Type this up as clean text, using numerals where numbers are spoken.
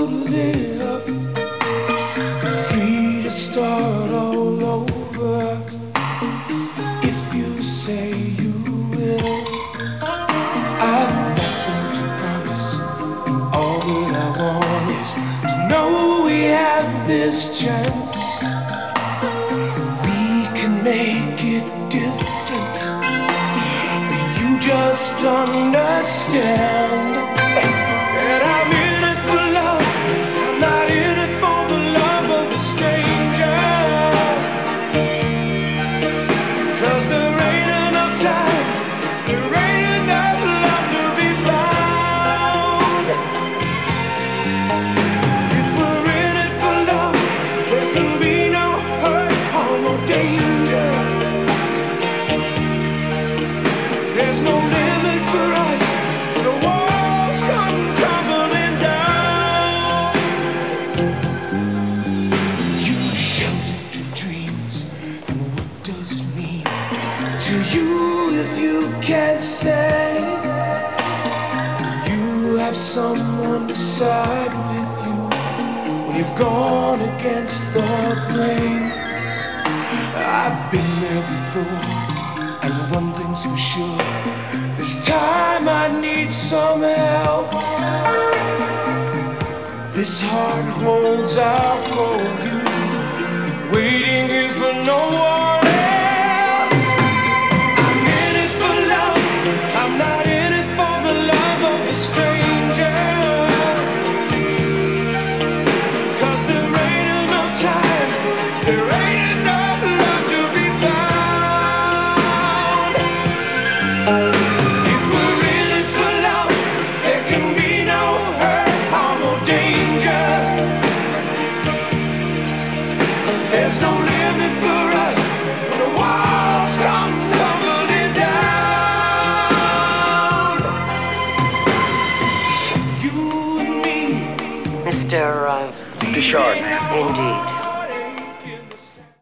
lit up, free to start all over. If you say you will, I've nothing to promise. All that I want is to know we have this chance. We can make it different. You just understand. And I'm in it for love. I'm not in it for the love of a stranger. 'Cause there ain't enough time. There ain't enough love to be found. If we're in it for love, there can be no hurt or no danger. There's no limit for us. The walls come tumbling down. You sheltered your dreams, and what does it mean to you if you can't say you have someone to side with you when you've gone against the grain? I've been there before, and one thing's for sure, this time I need some help. This heart holds out for you, waiting here for no one else. I'm in it for love. I'm not in it for the love of a stranger. 'Cause there ain't enough time. There ain't enough love to be found. If we're in it for love, there can be no hurt or no danger. There's no limit for us when the walls come tumbling down. You and me, Mr. Bouchard, ma'am. Indeed.